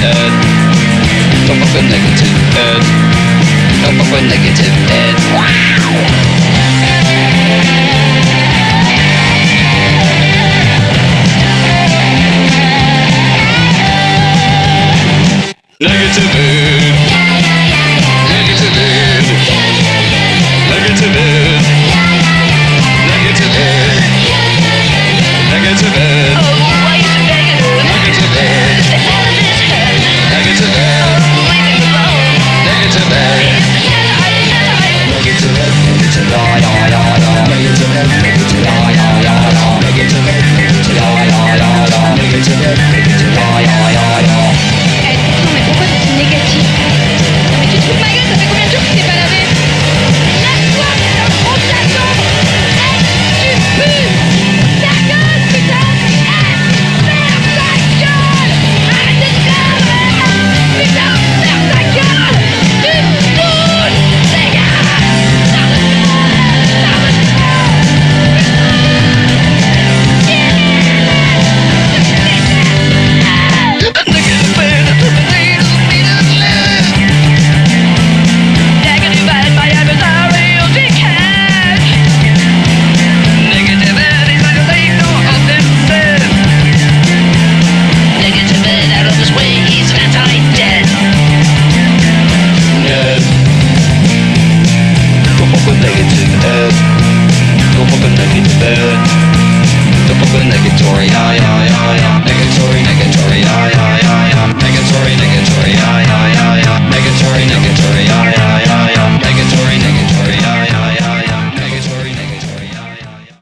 Top of a negative Ed. Top of a negative Ed. Negative Ed. Negative Ed. Negative Ed. Negative Ed. Negative Ed. Oh, why is it negative? Negative Ed. The hell is this head? Negative Ed. Oh, leave me alone. Negative Ed. Negative Ed. Negative la la la la. Negative Ed. Negative la la la la. Negative Ed. Negative la la la la. Negative Ed. Negative la la la la. Non mais pourquoi c'est négatif? Non mais tu te fous de ma gueule, ça fait combien de jours que tu t'es pas lavé? Lave-toi, putain, prends ta chambre. Tu pues. Ta gueule, putain. Ferme ta gueule. Arrête de te faire. Putain, ferme ta gueule. Tu me saoules. Dégage. Negative by adversary of the cash. Negative is like a slave, no offensive. Negative out of his way, he's anti-dead. Ed. Top of a negative Ed. Top of a negative Ed. Top of a negatory, negatory, negatory, negatory, negatory,